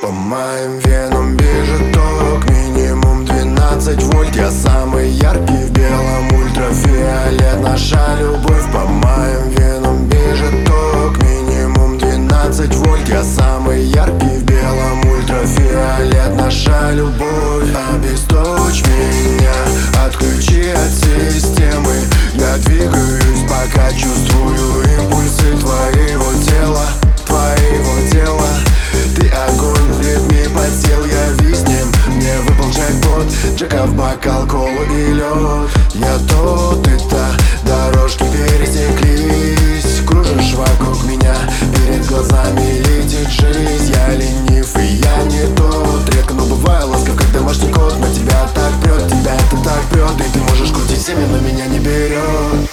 По моим венам бежит ток, минимум 12 вольт. Я самый яркий в белом, ультрафиолет, наша любовь. По моим венам бежит ток, минимум 12 вольт. Я самый яркий в белом, ультрафиолет, наша любовь. Обесточь меня, отключи от системы. Я двигаюсь, пока чувствую импульсы твоего тела, твоего тела. Ты огонь в ритме подсел, я виснем. Мне выпал джекпот, джека в бокал, колу и лед. Я тот и та, дорожки пересеклись. Кружишь вокруг меня, перед глазами летит жизнь. Я ленив и я не тот. Редко, но бываю ласков, как домашний кот. Но тебя так прет, тебя это так прет. И ты можешь крутить семя, но меня не берет.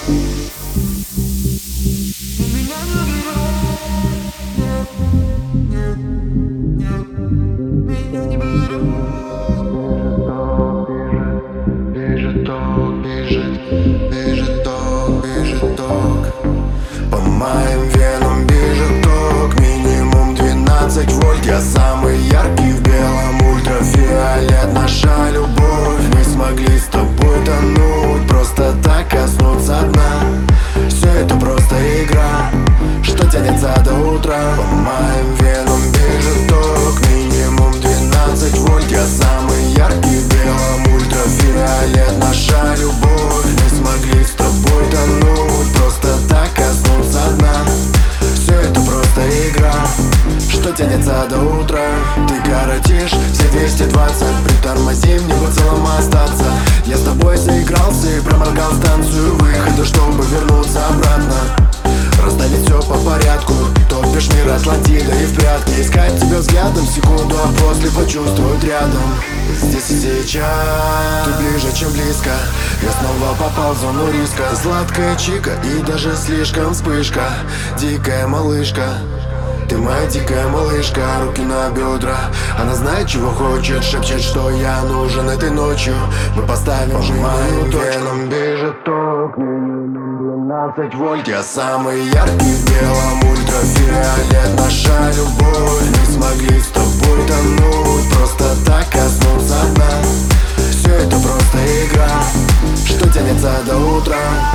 Бежит ток. По моим венам бежит ток, минимум 12 вольт. Я самый яркий в белом, ультрафиолет, наша любовь. Мы смогли с тобой тонуть, просто так коснуться дна. Все это просто игра, что тянется до утра. По моим венам бежит ток, минимум 12 вольт. Я самый яркий в белом, ультрафиолет, наша любовь. Мы смогли с тобой тонуть, просто так коснуться дна. Все это просто игра, что тянется до утра. Ты коротишь все 220, притормозим, не в целом остаться. Я с тобой заигрался и проморгал станцию выхода, чтобы вернуться обратно. Расставить все по порядку, топишь мир Атлантида и в прятки. Искать тебя взглядом секунду, а после почувствовать рядом. Здесь и сейчас, ты ближе, чем близко. Я снова попал в зону риска. Сладкая чика и даже слишком вспышка. Дикая малышка, ты моя дикая малышка, руки на бедра. Она знает, чего хочет, шепчет, что я нужен этой ночью. Мы поставим живую точку. Бежит ток, минимум 12 вольт. Я самый яркий в белом, ультрафиолет, наша любовь. Мы смогли с тобой тонуть, просто так коснуться дна. Все это просто игра, что тянется до утра.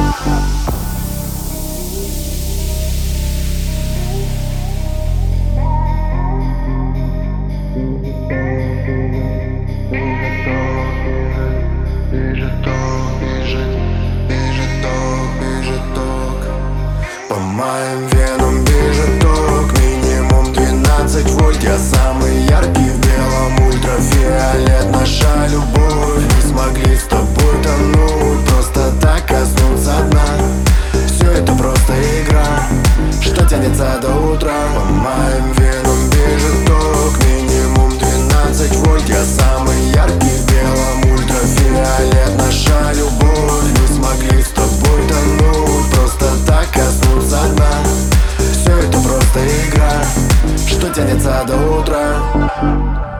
По моим венам бежит ток, минимум 12 вольт. Я самый яркий в белом, ультрафиолет, наша любовь. Мы смогли с тобой тонуть, просто так коснуться дна. Все это просто игра, что тянется до утра. По моим венам бежит ток, минимум 12 вольт. Я самый яркий в белом, ультрафиолет, наша любовь. Мы смогли с тобой тонуть, просто так коснуться дна. Все это просто игра, что тянется до утра.